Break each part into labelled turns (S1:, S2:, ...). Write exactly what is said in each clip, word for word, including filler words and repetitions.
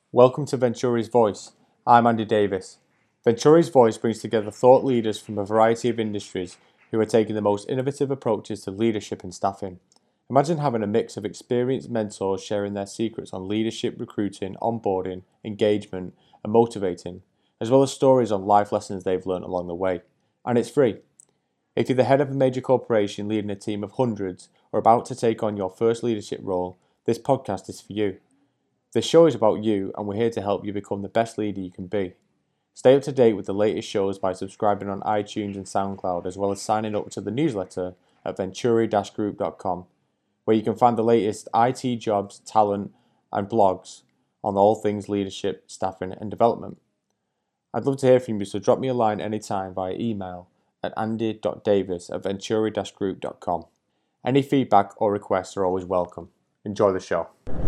S1: Welcome to Venturi's Voice. I'm Andy Davis. Venturi's Voice brings together thought leaders from a variety of industries who are taking the most innovative approaches to leadership and staffing. Imagine having a mix of experienced mentors sharing their secrets on leadership, recruiting, onboarding, engagement, and motivating, as well as stories on life lessons they've learned along the way. And it's free. If you're the head of a major corporation leading a team of hundreds or about to take on your first leadership role, this podcast is for you. This show is about you, and we're here to help you become the best leader you can be. Stay up to date with the latest shows by subscribing on iTunes and SoundCloud, as well as signing up to the newsletter at venturi dash group dot com, where you can find the latest I T jobs, talent, and blogs on all things leadership, staffing, and development. I'd love to hear from you, so drop me a line anytime via email at andy dot davis at venturi dash group dot com. Any feedback or requests are always welcome. Enjoy the show.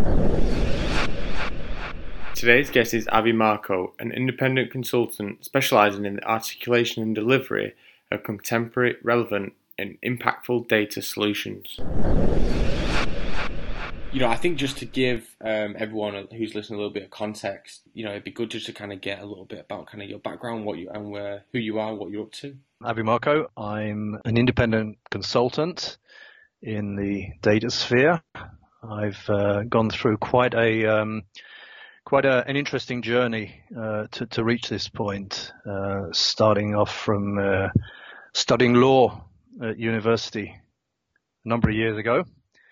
S1: Today's guest is Avi Marco, an independent consultant specializing in the articulation and delivery of contemporary, relevant, and impactful data solutions. You know, I think just to give um, everyone who's listening a little bit of context, you know, it'd be good just to kind of get a little bit about kind of your background, what you and where, who you are, what you're up to.
S2: Avi Marco, I'm an independent consultant in the data sphere. I've uh, gone through quite a um, quite a, an interesting journey uh, to, to reach this point, uh, starting off from uh, studying law at university a number of years ago,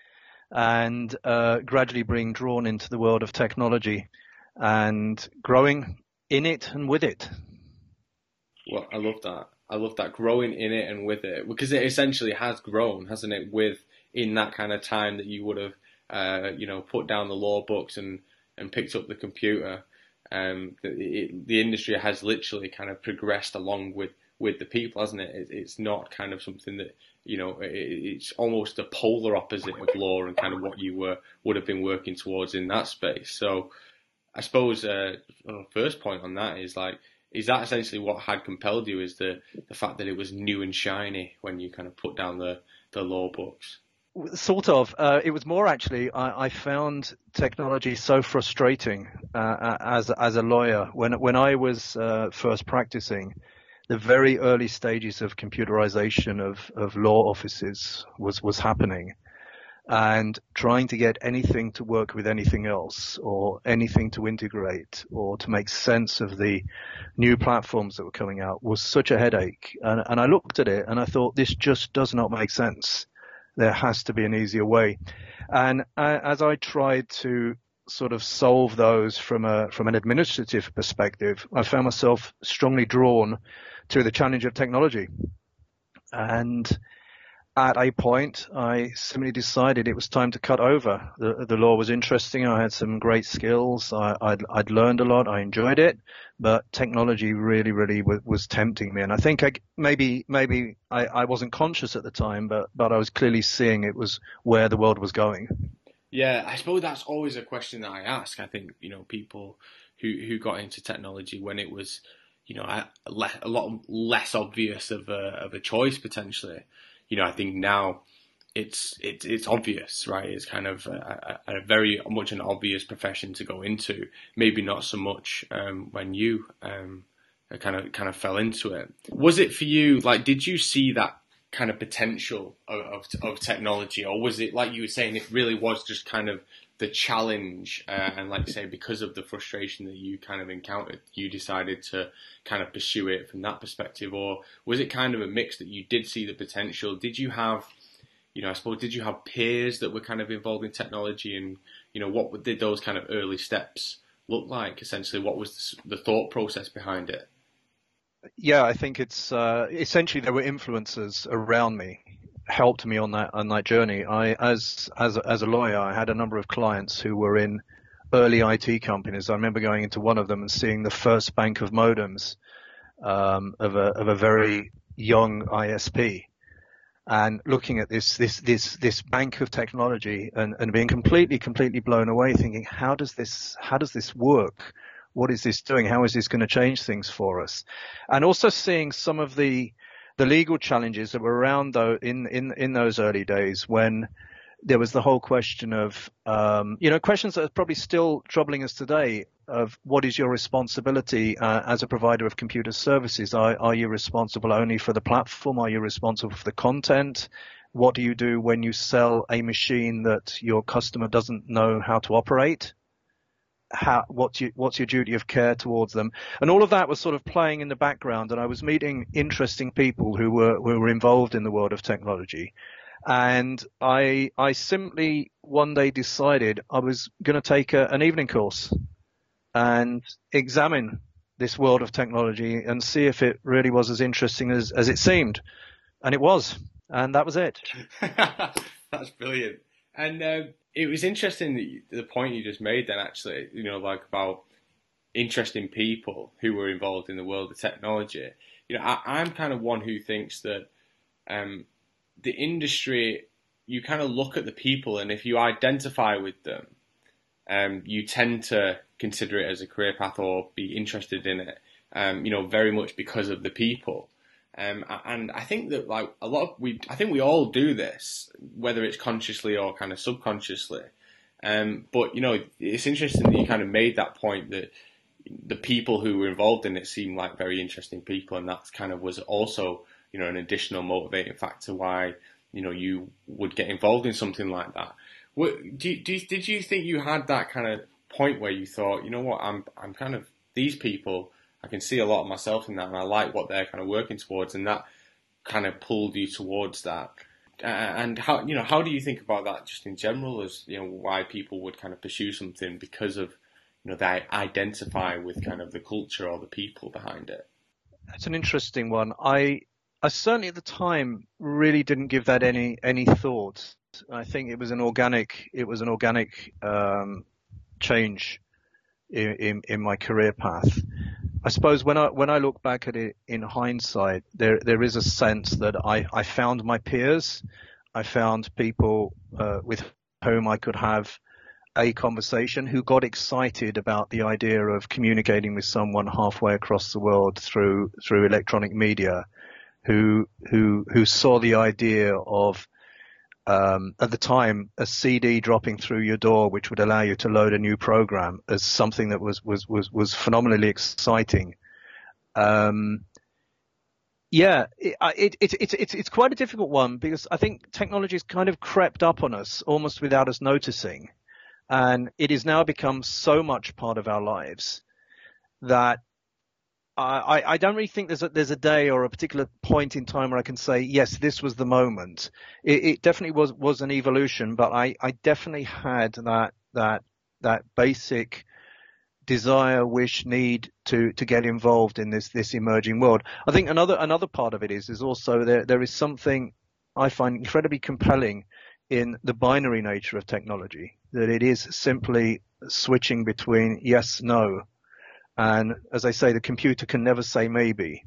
S2: and uh, gradually being drawn into the world of technology and growing in it and with it.
S1: Well, I love that. I love that, growing in it and with it, because it essentially has grown, hasn't it, with in that kind of time that you would have, uh, you know, put down the law books and and picked up the computer. Um, the, it, the industry has literally kind of progressed along with, with the people, hasn't it? it? It's not kind of something that, you know, it, it's almost the polar opposite of law and kind of what you were would have been working towards in that space. So I suppose uh, the first point on that is like, is that essentially what had compelled you, is the, the fact that it was new and shiny when you kind of put down the, the law books?
S2: Sort of. Uh, it was more actually, I, I found technology so frustrating uh, as as a lawyer. When when I was uh, first practicing, the very early stages of computerization of, of law offices was, was happening. And trying to get anything to work with anything else, or anything to integrate, or to make sense of the new platforms that were coming out was such a headache. And, and I looked at it and I thought, this just does not make sense. There has to be an easier way. And uh, as I tried to sort of solve those from a from an administrative perspective, I found myself strongly drawn to the challenge of technology. And at a point, I simply decided it was time to cut over. The, the law was interesting. I had some great skills. I, I'd, I'd learned a lot. I enjoyed it, but technology really, really w- was tempting me. And I think I, maybe, maybe I, I wasn't conscious at the time, but, but I was clearly seeing it was where the world was going.
S1: Yeah, I suppose that's always a question that I ask. I think, you know, people who, who got into technology when it was, you know, a, a lot less obvious of a, of a choice potentially. You know, I think now it's it's it's obvious, right? It's kind of a, a, a very much an obvious profession to go into. Maybe not so much um, when you um, kind of kind of fell into it. Was it for you? Like, did you see that kind of potential of, of, of technology, or was it like you were saying? It really was just kind of the challenge, uh, and like you say, because of the frustration that you kind of encountered, you decided to kind of pursue it from that perspective? Or was it kind of a mix that you did see the potential? Did you have, you know, I suppose, did you have peers that were kind of involved in technology, and, you know, what did those kind of early steps look like? Essentially, what was the, the thought process behind it?
S2: Yeah, I think it's uh, essentially there were influencers around me, helped me on that on that journey. I, as as as a lawyer, I had a number of clients who were in early I T companies. I remember going into one of them and seeing the first bank of modems um, of a of a very young I S P, and looking at this this this this bank of technology and, and being completely completely blown away, thinking, how does this how does this work? What is this doing? How is this going to change things for us? And also seeing some of the the legal challenges that were around though in, in, in those early days when there was the whole question of, um, you know, questions that are probably still troubling us today of what is your responsibility uh, as a provider of computer services? Are, are you responsible only for the platform? Are you responsible for the content? What do you do when you sell a machine that your customer doesn't know how to operate? How, what's, your, what's your duty of care towards them? And all of that was sort of playing in the background. And I was meeting interesting people who were, who were involved in the world of technology. And I, I simply one day decided I was going to take a, an evening course and examine this world of technology and see if it really was as interesting as, as it seemed. And it was. And that was it.
S1: That's brilliant. And uh, it was interesting that you, the point you just made then, actually, you know, like about interesting people who were involved in the world of technology. You know, I, I'm kind of one who thinks that um, the industry, you kind of look at the people, and if you identify with them, um, you tend to consider it as a career path or be interested in it, um, you know, very much because of the people. Um, and I think that like a lot of we, I think we all do this, whether it's consciously or kind of subconsciously. Um, but you know, it's interesting that you kind of made that point that the people who were involved in it seemed like very interesting people, and that kind of was also, you know, an additional motivating factor why, you know, you would get involved in something like that. What, do, do, did you think you had that kind of point where you thought, you know what, I'm I'm kind of these people, I can see a lot of myself in that, and I like what they're kind of working towards, and that kind of pulled you towards that? Uh, and how, you know, how do you think about that just in general, as, you know, why people would kind of pursue something because of, you know, they identify with kind of the culture or the people behind it?
S2: That's an interesting one. I, I certainly at the time really didn't give that any any thought. I think it was an organic it was an organic um, change in, in in my career path. I suppose when I when I look back at it in hindsight, there there is a sense that I, I found my peers, I found people uh, with whom I could have a conversation, who got excited about the idea of communicating with someone halfway across the world through through electronic media, who who who saw the idea of um, at the time a C D dropping through your door, which would allow you to load a new program, as something that was was was was phenomenally exciting. Um, yeah, it, it, it, it, it's it's quite a difficult one, because I think technology has kind of crept up on us almost without us noticing, and it has now become so much part of our lives that I, I don't really think there's a, there's a day or a particular point in time where I can say, yes, this was the moment. It, it definitely was, was an evolution, but I, I definitely had that, that, that basic desire, wish, need to, to get involved in this, this emerging world. I think another, another part of it is, is also there, there is something I find incredibly compelling in the binary nature of technology, that it is simply switching between yes, no. And as I say, the computer can never say maybe.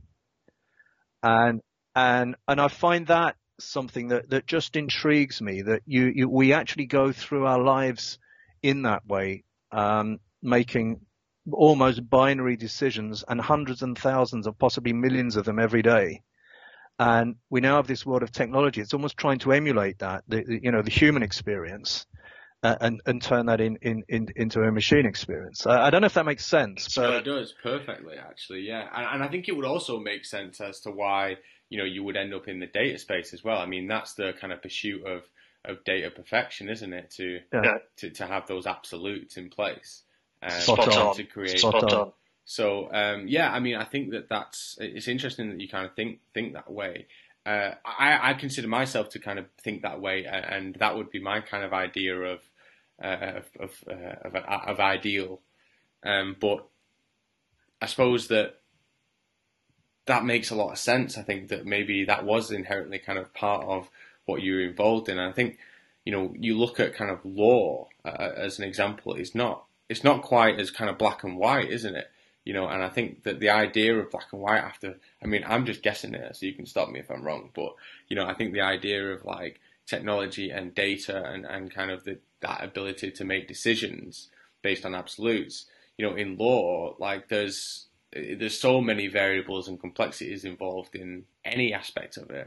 S2: And and and I find that something that, that just intrigues me, that you, you we actually go through our lives in that way, um, making almost binary decisions, and hundreds and thousands of possibly millions of them every day. And we now have this world of technology. It's almost trying to emulate that, the, the, you know, the human experience. Uh, and, and turn that in, in, in, into a machine experience. I, I don't know if that makes sense.
S1: But... No, it does perfectly, actually, yeah. And, and I think it would also make sense as to why, you know, you would end up in the data space as well. I mean, that's the kind of pursuit of, of data perfection, isn't it? To yeah. to, to have those absolutes in place. Um,
S2: Spot on.
S1: To create.
S2: Spot on.
S1: So, um, yeah, I mean, I think that that's, it's interesting that you kind of think, think that way. Uh, I, I consider myself to kind of think that way, and that would be my kind of idea of uh, of of, uh, of of ideal. Um, but I suppose that that makes a lot of sense. I think that maybe that was inherently kind of part of what you were involved in. And I think, you know, you look at kind of law uh, as an example. It's not it's not quite as kind of black and white, isn't it? You know, and I think that the idea of black and white after, I mean, I'm just guessing here, so you can stop me if I'm wrong, but, you know, I think the idea of like technology and data and, and kind of the, that ability to make decisions based on absolutes, you know, in law, like there's, there's so many variables and complexities involved in any aspect of it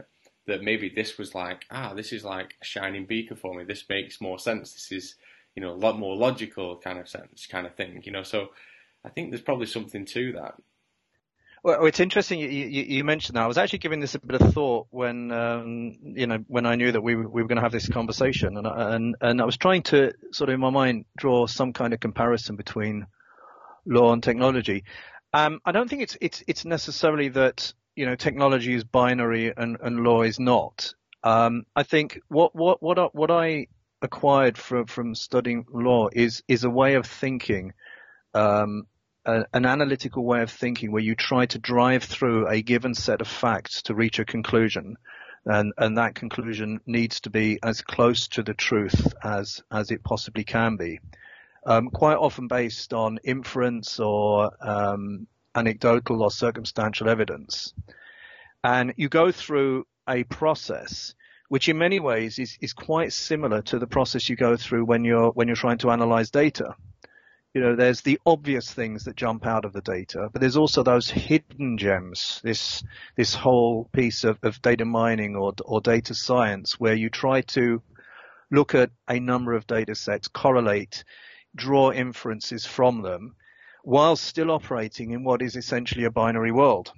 S1: that maybe this was like, ah, this is like a shining beacon for me. This makes more sense. This is, you know, a lot more logical kind of sense, kind of thing, you know. So I think there's probably something to that.
S2: Well, it's interesting you, you, you mentioned that. I was actually giving this a bit of thought when, um, you know, when I knew that we, we were going to have this conversation, and, and and I was trying to sort of in my mind draw some kind of comparison between law and technology. Um, I don't think it's it's it's necessarily that, you know, technology is binary and, and law is not. Um, I think what what what I, what I acquired from from studying law is is a way of thinking. Um, A, an analytical way of thinking where you try to drive through a given set of facts to reach a conclusion, and and that conclusion needs to be as close to the truth as as it possibly can be, um, quite often based on inference or um, anecdotal or circumstantial evidence. And you go through a process which in many ways is is quite similar to the process you go through when you're when you're trying to analyze data. You know, there's the obvious things that jump out of the data, but there's also those hidden gems, this this whole piece of, of data mining or or data science, where you try to look at a number of data sets, correlate, draw inferences from them, while still operating in what is essentially a binary world.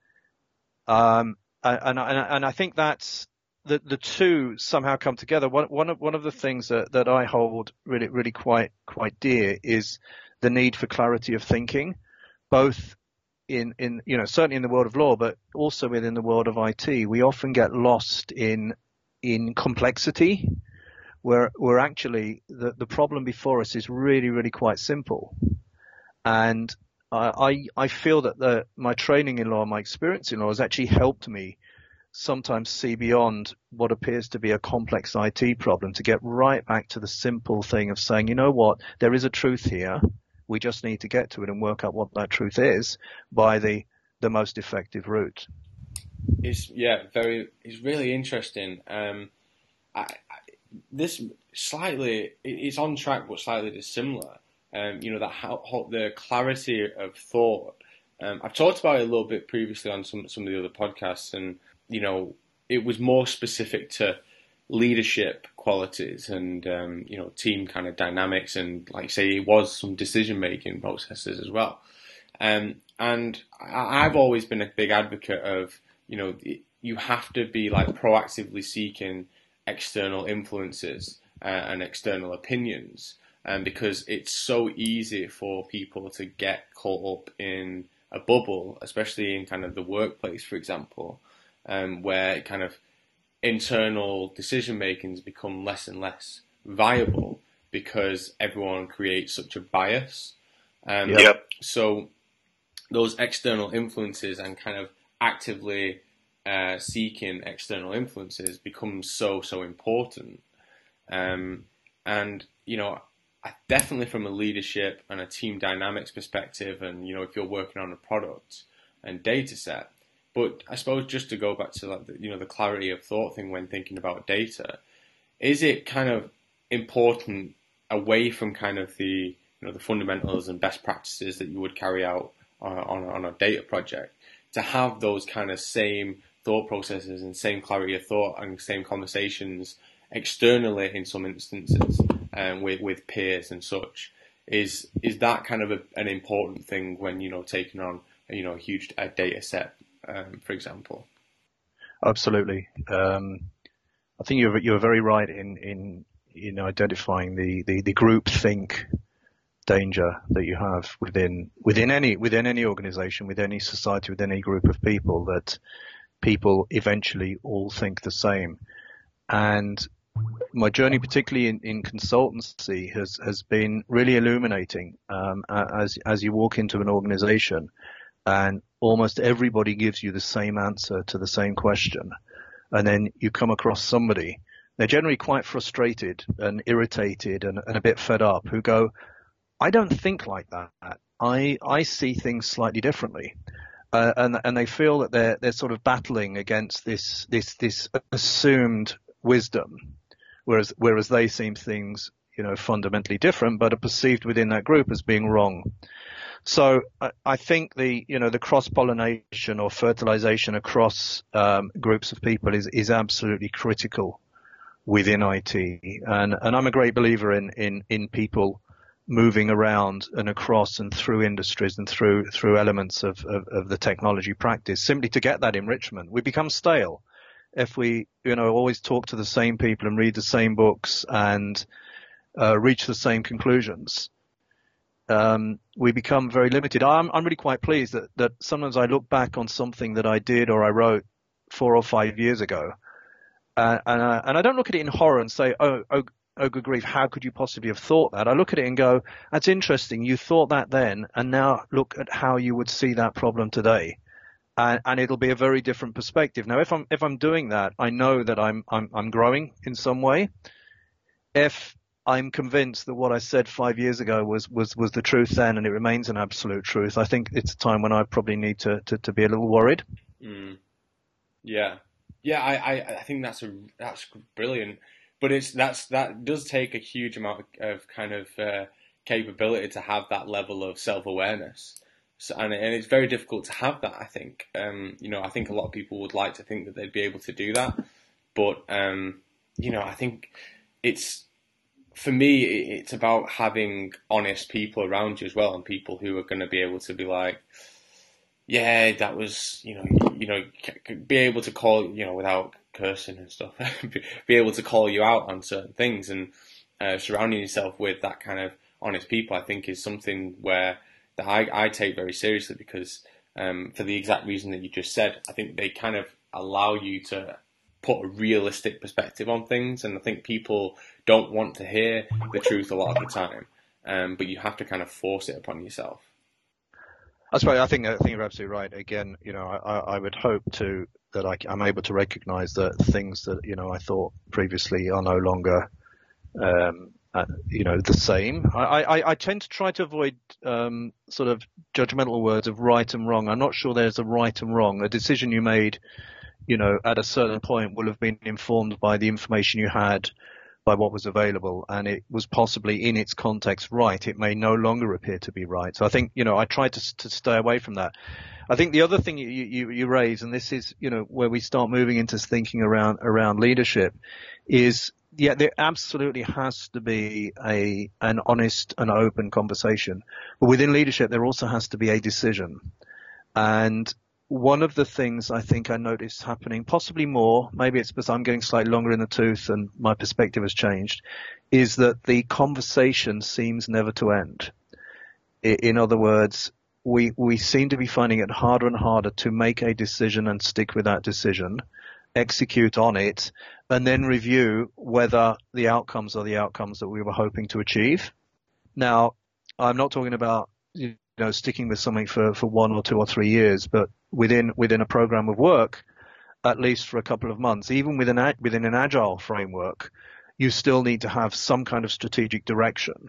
S2: Um, and, and, and I think that's the the two somehow come together. One one of one of the things that, that I hold really really quite quite dear is the need for clarity of thinking, both in in you know certainly in the world of law, but also within the world of I T. We often get lost in in complexity, where where actually the the problem before us is really really quite simple. And I I, I feel that the my training in law, my experience in law, has actually helped me sometimes see beyond what appears to be a complex I T problem to get right back to the simple thing of saying, you know what, there is a truth here. We just need to get to it and work out what that truth is by the the most effective route.
S1: It's yeah, very. It's really interesting. Um, I, I, this slightly it's on track, but slightly dissimilar. Um, you know, that how, how the clarity of thought. Um, I've talked about it a little bit previously on some some of the other podcasts, and you know, it was more specific to leadership qualities and, um, you know, team kind of dynamics and, like say, it was some decision-making processes as well. Um, and I, I've always been a big advocate of, you know, you have to be like proactively seeking external influences uh, and external opinions, um, because it's so easy for people to get caught up in a bubble, especially in kind of the workplace, for example. Um, where kind of internal decision makings become less and less viable because everyone creates such a bias. Um,
S2: yep.
S1: So those external influences and kind of actively uh, seeking external influences becomes so so important. Um, and you know, definitely from a leadership and a team dynamics perspective, and you know, if you're working on a product and data set. But I suppose just to go back to like the, you know, the clarity of thought thing when thinking about data, is it kind of important away from kind of the you know the fundamentals and best practices that you would carry out on on, on a data project to have those kind of same thought processes and same clarity of thought and same conversations externally in some instances um, with with peers and such? Is is that kind of a, an important thing when you know taking on you know a huge a data set? Um, for example.
S2: Absolutely. Um, I think you're you're very right in in in identifying the the, the group think danger that you have within within any within any organization, within any society, within any group of people, that people eventually all think the same. And my journey, particularly in, in consultancy, has has been really illuminating um, as as you walk into an organization and almost everybody gives you the same answer to the same question. And then you come across somebody, they're generally quite frustrated and irritated and, and a bit fed up, who go, I don't think like that. I I see things slightly differently. Uh, and and they feel that they're they're sort of battling against this this this assumed wisdom, whereas whereas they seem things, you know, fundamentally different, but are perceived within that group as being wrong. So I, I think the you know the cross pollination or fertilization across um, groups of people is is absolutely critical within I T, and and I'm a great believer in in in people moving around and across and through industries and through through elements of, of, of the technology practice simply to get that enrichment. We become stale if we you know always talk to the same people and read the same books and uh, reach the same conclusions. Um, we become very limited. I'm, I'm really quite pleased that, that sometimes I look back on something that I did or I wrote four or five years ago, uh, and, I, and I don't look at it in horror and say, oh, oh, oh, good grief, how could you possibly have thought that? I look at it and go, that's interesting. You thought that then, and now look at how you would see that problem today. And, and it'll be a very different perspective. Now, if I'm if I'm doing that, I know that I'm I'm I'm growing in some way. If I'm convinced that what I said five years ago was, was, was the truth then, and it remains an absolute truth, I think it's a time when I probably need to, to, to be a little worried.
S1: Mm. Yeah, yeah, I, I, I think that's a that's brilliant, but it's that's that does take a huge amount of, of kind of uh, capability to have that level of self awareness, so, and and it's very difficult to have that. I think, um, you know, I think a lot of people would like to think that they'd be able to do that, but um, you know, I think it's. For me, it's about having honest people around you as well, and people who are going to be able to be like, yeah, that was, you know, you know, be able to call, you know, without cursing and stuff, be able to call you out on certain things, and uh, surrounding yourself with that kind of honest people, I think, is something where that I, I take very seriously, because um, for the exact reason that you just said, I think they kind of allow you to put a realistic perspective on things, and I think people don't want to hear the truth a lot of the time, um, but you have to kind of force it upon yourself.
S2: That's right. I think I think you're absolutely right. Again, you know, I, I would hope to that I, I'm able to recognise that things that you know I thought previously are no longer, um, uh, you know, the same. I, I, I tend to try to avoid um, sort of judgmental words of right and wrong. I'm not sure there's a right and wrong. A decision you made, you know, at a certain point will have been informed by the information you had, by what was available, and it was possibly in its context right. It may no longer appear to be right. So I think, you know, I try to, to stay away from that. I think the other thing you, you, you raise, and this is, you know, where we start moving into thinking around, around leadership, is, yeah, there absolutely has to be a, an honest and open conversation. But within leadership, there also has to be a decision. And one of the things I think I noticed happening, possibly more, maybe it's because I'm getting slightly longer in the tooth and my perspective has changed, is that the conversation seems never to end. In other words, we, we seem to be finding it harder and harder to make a decision and stick with that decision, execute on it, and then review whether the outcomes are the outcomes that we were hoping to achieve. Now, I'm not talking about, you know, sticking with something for, for one or two or three years, but within within a program of work, at least for a couple of months, even within an, within an agile framework, you still need to have some kind of strategic direction.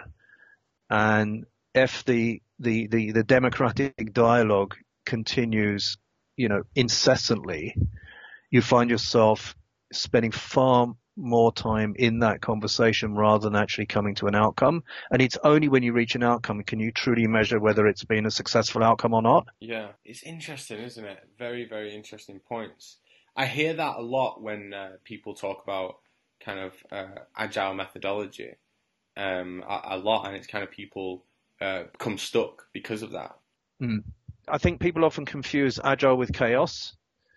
S2: And if the the the, the democratic dialogue continues, you know, incessantly, you find yourself spending far more time in that conversation rather than actually coming to an outcome. And it's only when you reach an outcome can you truly measure whether it's been a successful outcome or not.
S1: Yeah, it's interesting, isn't it? Very, very interesting points. I hear that a lot when uh, people talk about kind of uh, agile methodology, um, a, a lot, and it's kind of people uh, become stuck because of that.
S2: Mm. I think people often confuse agile with chaos.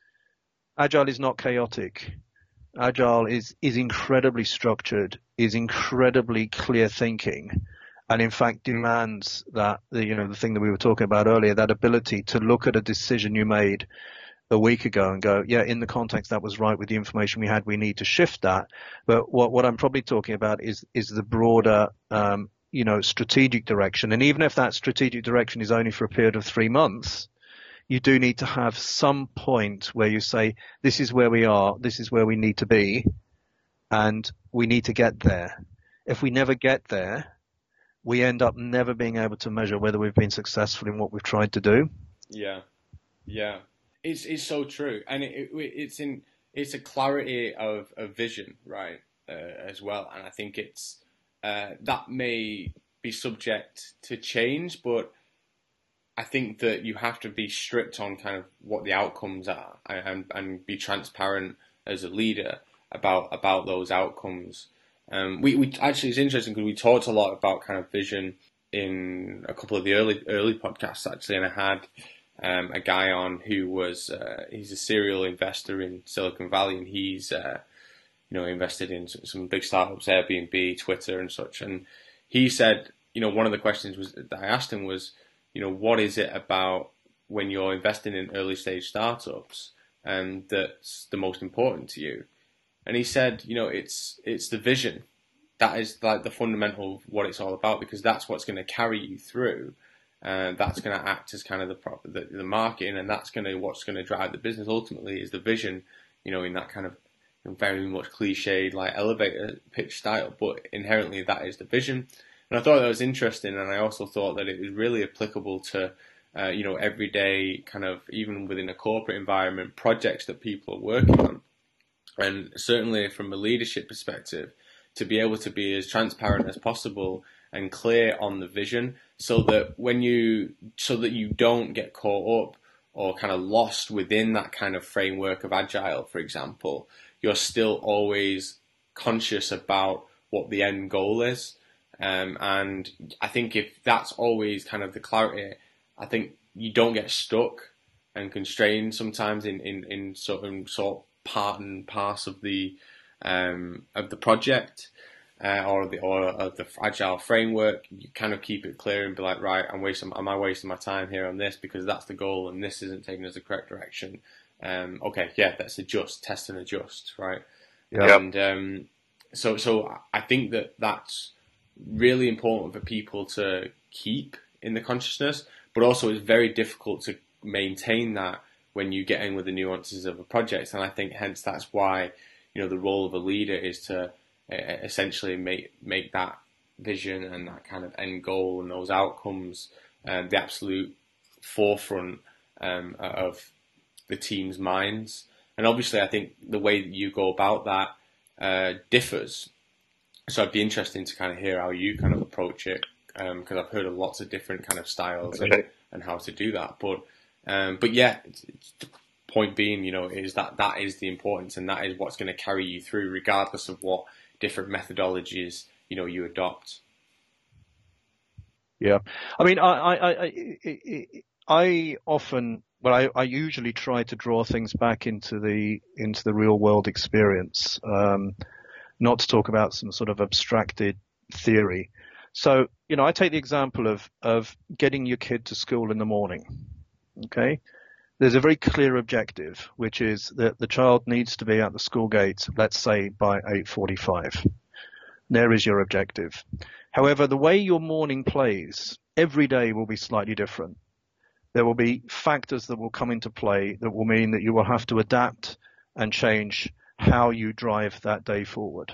S2: Agile is not chaotic. Agile is, is incredibly structured, is incredibly clear thinking, and in fact demands that, the, you know, the thing that we were talking about earlier, that ability to look at a decision you made a week ago and go, yeah, in the context that was right with the information we had, we need to shift that. But what, what I'm probably talking about is, is the broader, um, you know, strategic direction. And even if that strategic direction is only for a period of three months, you do need to have some point where you say, this is where we are, this is where we need to be, and we need to get there. If we never get there, we end up never being able to measure whether we've been successful in what we've tried to do.
S1: Yeah, yeah, it's it's so true, and it, it it's in it's a clarity of, of vision, right, uh, as well, and I think it's uh, that may be subject to change, but I think that you have to be strict on kind of what the outcomes are, and and be transparent as a leader about about those outcomes. Um, we we actually, it's interesting because we talked a lot about kind of vision in a couple of the early early podcasts actually, and I had um, a guy on who was uh, he's a serial investor in Silicon Valley, and he's uh, you know invested in some big startups, Airbnb, Twitter, and such. And he said, you know, one of the questions was that I asked him was, you know, what is it about when you're investing in early stage startups and that's the most important to you? And he said, you know, it's it's the vision. That is like the fundamental of what it's all about, because that's what's going to carry you through, and that's going to act as kind of the prop, the, the marketing, and that's going to what's going to drive the business. Ultimately, is the vision. You know, in that kind of very much cliched like elevator pitch style, but inherently that is the vision. And I thought that was interesting, and I also thought that it was really applicable to, uh, you know, everyday kind of, even within a corporate environment, projects that people are working on. And certainly from a leadership perspective, to be able to be as transparent as possible and clear on the vision, so that when you, so that you don't get caught up or kind of lost within that kind of framework of Agile, for example, you're still always conscious about what the end goal is. Um, and I think if that's always kind of the clarity, I think you don't get stuck and constrained sometimes in, in, in sort of, sort of part and parts of the um, of the project uh, or the or of the Agile framework. You kind of keep it clear and be like, right, I'm wasting, am I wasting my time here on this because that's the goal and this isn't taking us the correct direction. Um, okay, yeah, let's adjust, test and adjust, right?
S2: Yeah.
S1: And um, so so I think that that's really important for people to keep in the consciousness, but also it's very difficult to maintain that when you get in with the nuances of a project. And I think hence that's why, you know, the role of a leader is to uh, essentially make make that vision and that kind of end goal and those outcomes um, the absolute forefront um, of the team's minds. And obviously I think the way that you go about that uh, differs. So it'd be interesting to kind of hear how you kind of approach it, because um, I've heard of lots of different kind of styles
S2: Okay.
S1: and, and how to do that. But um, but yeah, it's, it's, the point being, you know, is that that is the importance, and that is what's going to carry you through, regardless of what different methodologies, you know, you adopt.
S2: Yeah, I mean, I I I, I, I often, well, I, I usually try to draw things back into the into the real world experience. Um, not to talk about some sort of abstracted theory. So, you know, I take the example of, of getting your kid to school in the morning. Okay. There's a very clear objective, which is that the child needs to be at the school gate, let's say by eight forty-five. There is your objective. However, the way your morning plays every day will be slightly different. There will be factors that will come into play that will mean that you will have to adapt and change how you drive that day forward.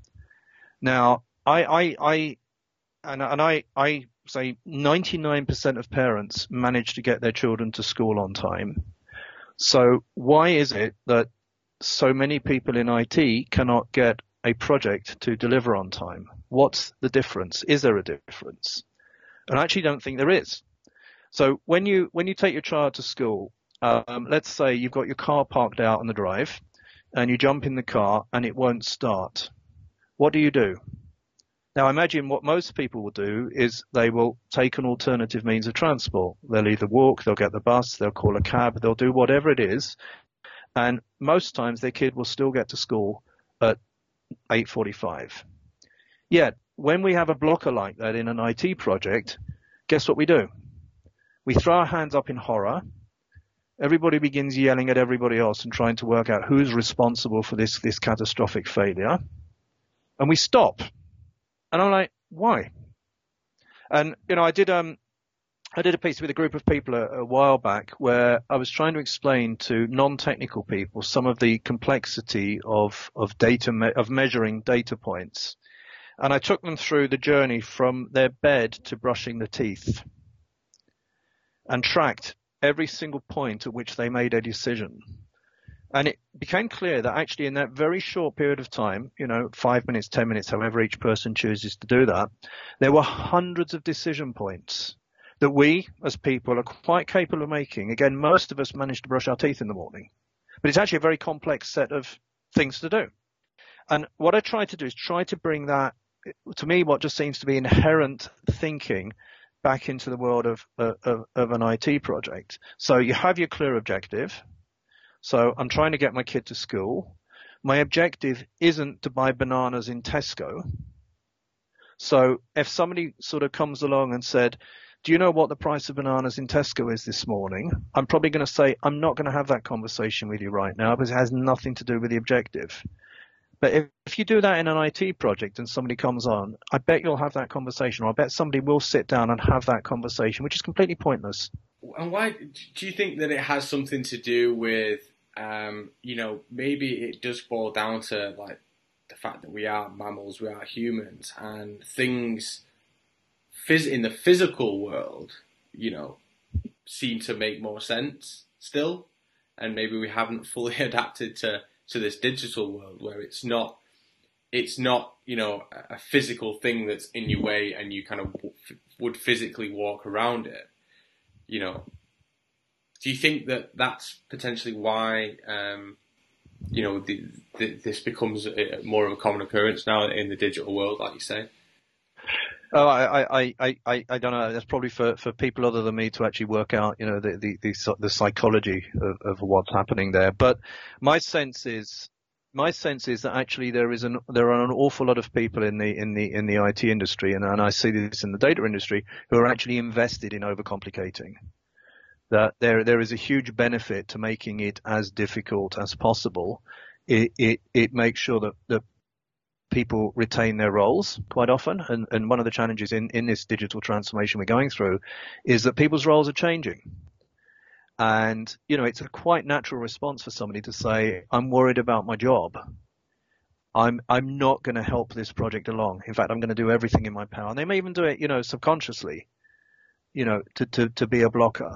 S2: Now, I, I, I, and, and I, I say ninety-nine percent of parents manage to get their children to school on time. So why is it that so many people in I T cannot get a project to deliver on time? What's the difference? Is there a difference? And I actually don't think there is. So when you, when you take your child to school, um, let's say you've got your car parked out on the drive, and you jump in the car and it won't start. What do you do? Now, imagine what most people will do is they will take an alternative means of transport. They'll either walk, they'll get the bus, they'll call a cab, they'll do whatever it is. And most times their kid will still get to school at eight forty-five. Yet, when we have a blocker like that in an I T project, guess what we do? We throw our hands up in horror. Everybody begins yelling at everybody else and trying to work out who's responsible for this, this catastrophic failure. And we stop. And I'm like, why? And, you know, I did, um, I did a piece with a group of people a, a while back where I was trying to explain to non-technical people some of the complexity of, of data, me- of measuring data points. And I took them through the journey from their bed to brushing the teeth and tracked every single point at which they made a decision. And it became clear that actually in that very short period of time, you know, five minutes, ten minutes, however each person chooses to do that, there were hundreds of decision points that we as people are quite capable of making. Again, most of us manage to brush our teeth in the morning, but it's actually a very complex set of things to do. And what I try to do is try to bring that, to me, what just seems to be inherent thinking back into the world of, of, of an I T project. So you have your clear objective. So I'm trying to get my kid to school. My objective isn't to buy bananas in Tesco. So if somebody sort of comes along and said, do you know what the price of bananas in Tesco is this morning? I'm probably going to say, I'm not going to have that conversation with you right now because it has nothing to do with the objective. But if, if you do that in an I T project and somebody comes on, I bet you'll have that conversation, or I bet somebody will sit down and have that conversation, which is completely pointless.
S1: And why do you think that it has something to do with, um, you know, maybe it does boil down to like the fact that we are mammals, we are humans, and things phys- in the physical world, you know, seem to make more sense still, and maybe we haven't fully adapted to, to this digital world where it's not, it's not, you know, a physical thing that's in your way and you kind of w- would physically walk around it, you know. Do you think that that's potentially why, um, you know, the, the, this becomes a, more of a common occurrence now in the digital world, like you say?
S2: Oh, I, I, I, I, I don't know. That's probably for, for people other than me to actually work out, you know, the the the, the psychology of, of what's happening there. But my sense is, my sense is that actually there is an there are an awful lot of people in the in the in the I T industry, and, and I see this in the data industry, who are actually invested in overcomplicating. That there there is a huge benefit to making it as difficult as possible. It it, it makes sure that that people retain their roles quite often. And, and one of the challenges in, in this digital transformation we're going through is that people's roles are changing. And, you know, it's a quite natural response for somebody to say, I'm worried about my job. I'm, I'm not going to help this project along. In fact, I'm going to do everything in my power. And they may even do it, you know, subconsciously, you know, to, to, to be a blocker.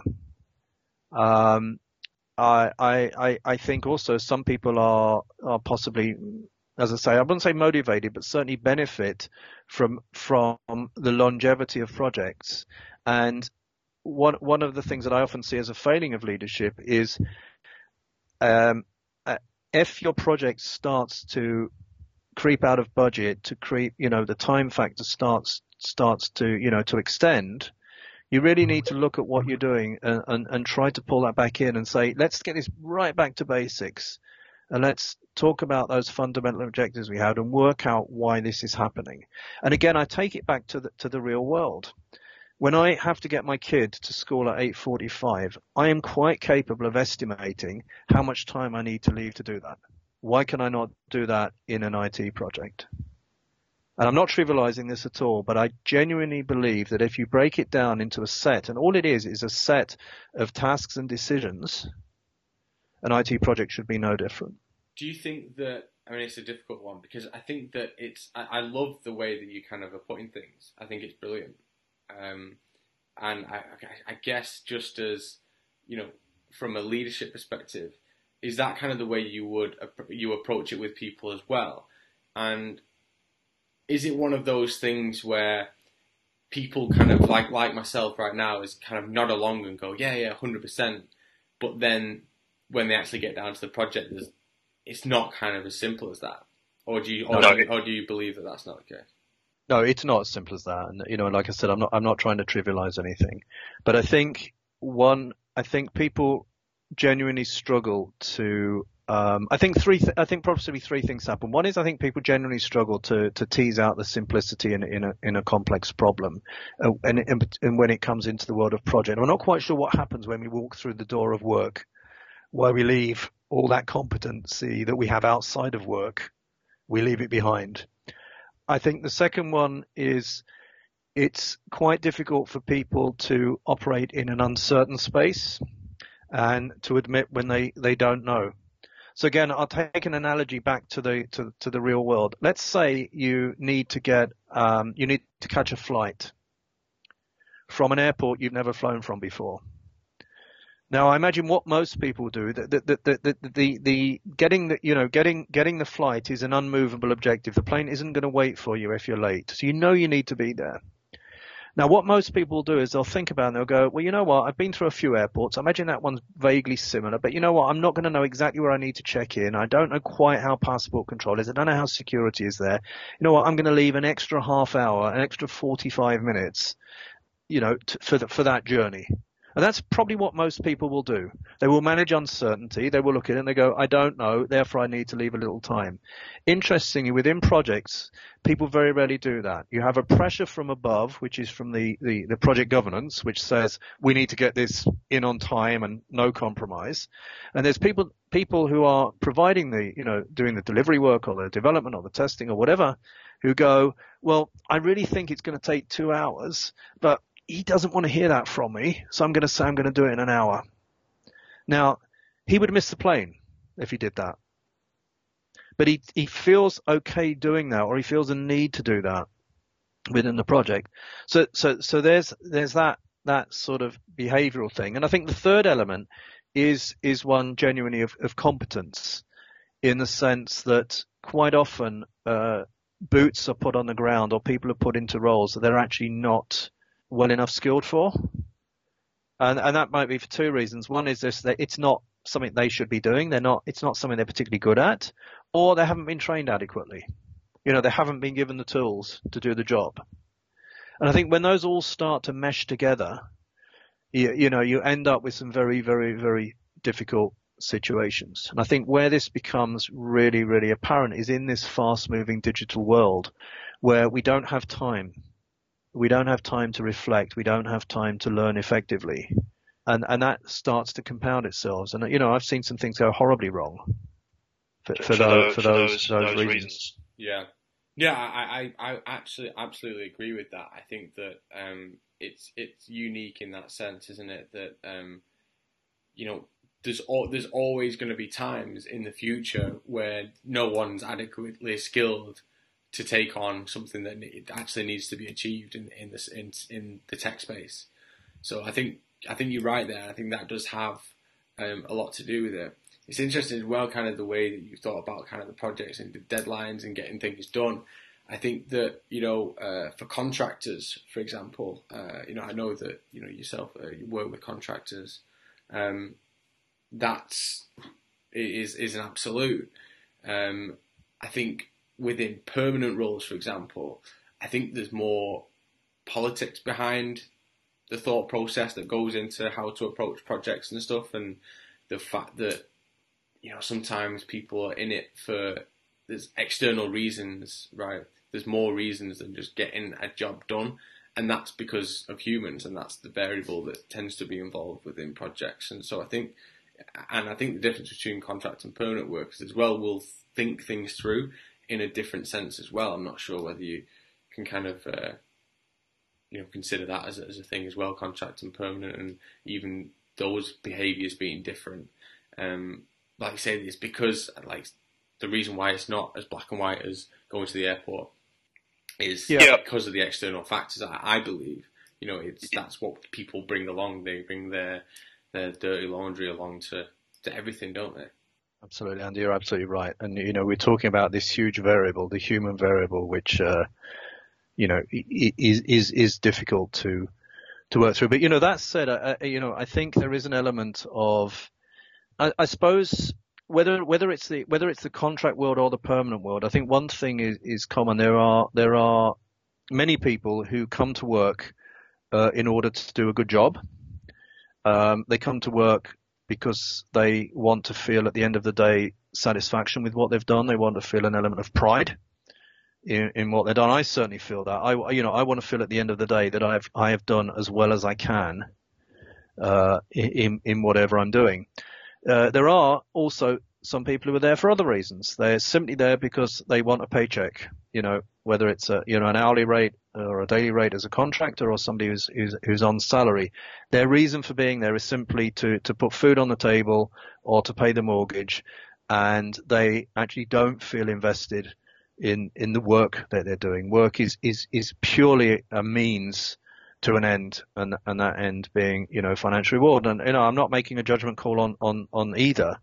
S2: Um, I, I, I think also some people are, are possibly, as I say, I wouldn't say motivated, but certainly benefit from from the longevity of projects. And one one of the things that I often see as a failing of leadership is, um, if your project starts to creep out of budget, to creep, you know, the time factor starts starts to, you know, to extend, you really need to look at what you're doing and, and, and try to pull that back in and say, let's get this right back to basics. And let's talk about those fundamental objectives we had and work out why this is happening. And again, I take it back to the, to the real world. When I have to get my kid to school at eight forty-five, I am quite capable of estimating how much time I need to leave to do that. Why can I not do that in an I T project? And I'm not trivializing this at all, but I genuinely believe that if you break it down into a set, and all it is is a set of tasks and decisions, an I T project should be no different.
S1: Do you think that, I mean, it's a difficult one because I think that it's, I, I love the way that you kind of are putting things. I think it's brilliant. Um, and I, I guess just as, you know, from a leadership perspective, is that kind of the way you would, you approach it with people as well? And is it one of those things where people kind of like, like myself right now is kind of nod along and go, yeah, yeah, one hundred percent. But then when they actually get down to the project, there's, it's not kind of as simple as that. Or do you, or, no, do you, or do you believe that that's not the case?
S2: No, it's not as simple as that. And, you know, like I said, I'm not, I'm not trying to trivialize anything, but I think one, I think people genuinely struggle to, um, I think three, th- I think probably three things happen. One is I think people generally struggle to, to tease out the simplicity in, in a, in a complex problem. Uh, and, and, and when it comes into the world of project, I'm not quite sure what happens when we walk through the door of work, where we leave all that competency that we have outside of work, we leave it behind. I think the second one is it's quite difficult for people to operate in an uncertain space and to admit when they, they don't know. So again, I'll take an analogy back to the to, to the real world. Let's say you need to get um, you need to catch a flight from an airport you've never flown from before. Now, I imagine what most people do, the, the, the, the, the, the getting the, you know, getting, getting the flight is an unmovable objective. The plane isn't going to wait for you if you're late. So you know you need to be there. Now, what most people will do is they'll think about it and they'll go, well, you know what? I've been through a few airports. I imagine that one's vaguely similar, but you know what? I'm not going to know exactly where I need to check in. I don't know quite how passport control is. I don't know how security is there. You know what? I'm going to leave an extra half hour, an extra forty-five minutes, you know, t- for the, for that journey. And that's probably what most people will do. They will manage uncertainty. They will look at it and they go, I don't know, therefore I need to leave a little time. Interestingly, within projects, people very rarely do that. You have a pressure from above, which is from the, the, the project governance, which says we need to get this in on time and no compromise. And there's people people who are providing the, you know, doing the delivery work or the development or the testing or whatever, who go, well, I really think it's going to take two hours, but he doesn't want to hear that from me, so I'm going to say I'm going to do it in an hour. Now, he would miss the plane if he did that. But he, he feels okay doing that, or he feels a need to do that within the project. So so so there's there's that that sort of behavioral thing. And I think the third element is is one genuinely of, of competence, in the sense that quite often uh, boots are put on the ground or people are put into roles that they're actually not well enough skilled for, and and that might be for two reasons. One is this: that it's not something they should be doing. They're not. It's not something they're particularly good at, or they haven't been trained adequately. You know, they haven't been given the tools to do the job. And I think when those all start to mesh together, you, you know, you end up with some very, very, very difficult situations. And I think where this becomes really, really apparent is in this fast-moving digital world, where we don't have time. We don't have time to reflect. We don't have time to learn effectively. And and that starts to compound itself. And, you know, I've seen some things go horribly wrong for, for, for, those, for, those, those, those reasons. reasons.
S1: Yeah. Yeah, I, I, I actually absolutely agree with that. I think that um, it's it's unique in that sense, isn't it? That, um, you know, there's al- there's always going to be times in the future where no one's adequately skilled to take on something that actually needs to be achieved in in this in in the tech space. So I think I think you're right there. I think that does have um, a lot to do with it. It's interesting as well, kind of the way that you thought about kind of the projects and the deadlines and getting things done. I think that, you know, uh, for contractors, for example, uh, you know, I know that, you know, yourself, uh, you work with contractors. Um, that's is is an absolute. Um, I think. Within permanent roles, for example, I think there's more politics behind the thought process that goes into how to approach projects and stuff, and the fact that, you know, sometimes people are in it for there's external reasons, right? There's more reasons than just getting a job done, and that's because of humans, and that's the variable that tends to be involved within projects. And so I think, and I think the difference between contract and permanent workers as well will think things through in a different sense as well. I'm not sure whether you can kind of, uh, you know, consider that as a, as a thing as well, contract and permanent, and even those behaviours being different. Um, like I say, it's because like the reason why it's not as black and white as going to the airport is yeah. because of the external factors. I, I believe, you know, it's that's what people bring along. They bring their their dirty laundry along to, to everything, don't they?
S2: Absolutely, Andy, you're absolutely right. And, you know, we're talking about this huge variable, the human variable, which, uh, you know, is, is, is difficult to, to work through. But, you know, that said, I, you know, I think there is an element of, I, I suppose, whether, whether it's the, whether it's the contract world or the permanent world, I think one thing is, is common. There are, there are many people who come to work, uh, in order to do a good job. Um, they come to work because they want to feel at the end of the day satisfaction with what they've done. They want to feel an element of pride in, in what they've done. I certainly feel that. I, you know, I want to feel at the end of the day that I've I have done as well as I can uh, in in whatever I'm doing. Uh, there are also some people who are there for other reasons. They're simply there because they want a paycheck. You know, whether it's a you know an hourly rate or a daily rate as a contractor, or somebody who's who's, who's on salary. Their reason for being there is simply to to put food on the table or to pay the mortgage, and they actually don't feel invested in in the work that they're doing. Work is is is purely a means to an end, and and that end being you know financial reward. And you know I'm not making a judgment call on on on either,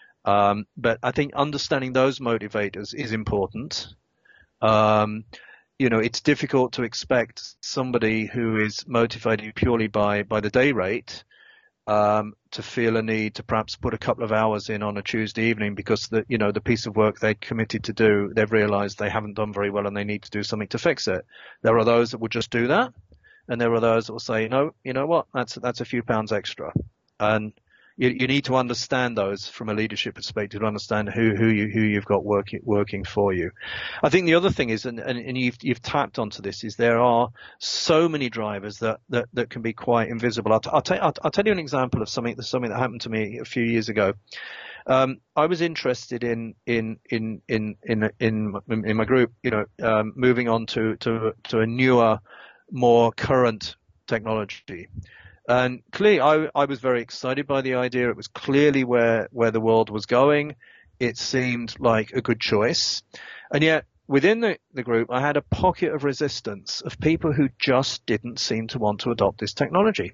S2: um, but I think understanding those motivators is important. Um, you know, it's difficult to expect somebody who is motivated purely by by the day rate um, to feel a need to perhaps put a couple of hours in on a Tuesday evening because the you know the piece of work they committed to do, they've realised they haven't done very well and they need to do something to fix it. There are those that will just do that, and there are those that will say, no, you know what, that's that's a few pounds extra, and you, you need to understand those from a leadership perspective to understand who who you who you've got working working for you. I think the other thing is, and, and, and you've you've tapped onto this, is there are so many drivers that that, that can be quite invisible. I'll, t- I'll, tell, I'll, I'll tell you an example of something something that happened to me a few years ago. Um, I was interested in in in in in in, in my group, you know, um, moving on to to to a newer, more current technology. And clearly, I, I was very excited by the idea. It was clearly where, where the world was going. It seemed like a good choice. And yet, within the, the group, I had a pocket of resistance of people who just didn't seem to want to adopt this technology.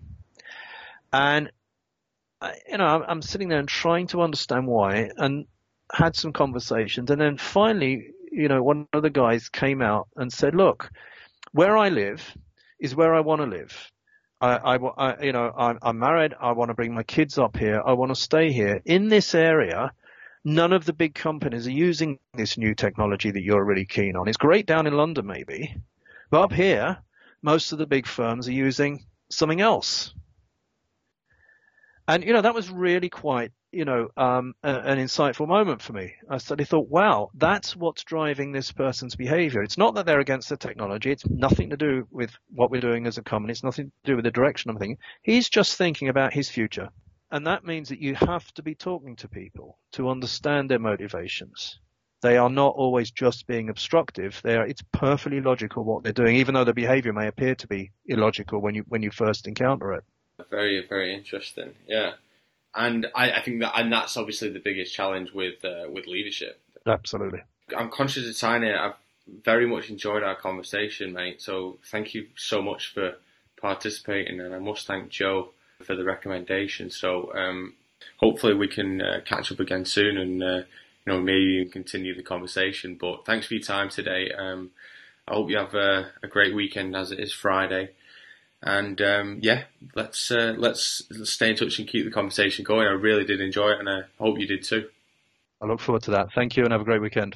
S2: And, I, you know, I'm, I'm sitting there and trying to understand why, and had some conversations. And then finally, you know, one of the guys came out and said, look, where I live is where I want to live. I, I, I, you know, I'm, I'm married. I want to bring my kids up here. I want to stay here. In this area, none of the big companies are using this new technology that you're really keen on. It's great down in London, maybe, but up here, most of the big firms are using something else. And, you know, that was really quite, you know, um, a, an insightful moment for me. I suddenly thought, wow, that's what's driving this person's behavior. It's not that they're against the technology. It's nothing to do with what we're doing as a company. It's nothing to do with the direction I'm thinking. He's just thinking about his future. And that means that you have to be talking to people to understand their motivations. They are not always just being obstructive. They are, it's perfectly logical what they're doing, even though the behavior may appear to be illogical when you when you first encounter it.
S3: Very, very interesting. Yeah, and I, I think that, and that's obviously the biggest challenge with uh, with leadership.
S2: Absolutely.
S3: I'm conscious of time here. I've very much enjoyed our conversation, mate. So thank you so much for participating, and I must thank Joe for the recommendation. So um, hopefully we can uh, catch up again soon, and uh, you know, maybe continue the conversation. But thanks for your time today. Um, I hope you have a, a great weekend, as it is Friday. And um, yeah, let's, uh, let's let's stay in touch and keep the conversation going. I really did enjoy it, and I hope you did too.
S2: I look forward to that. Thank you, and have a great weekend.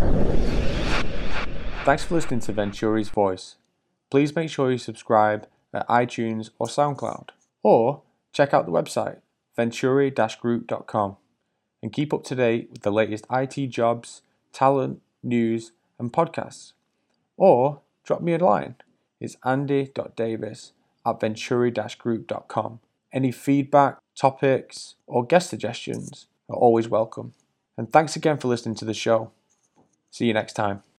S1: Thanks for listening to Venturi's Voice. Please make sure you subscribe at iTunes or SoundCloud, or check out the website venturi dash group dot com and keep up to date with the latest I T jobs, talent, news, and podcasts. Or drop me a line. It's andy dot davis at venturi dash group dot com. Any feedback, topics, or guest suggestions are always welcome. And thanks again for listening to the show. See you next time.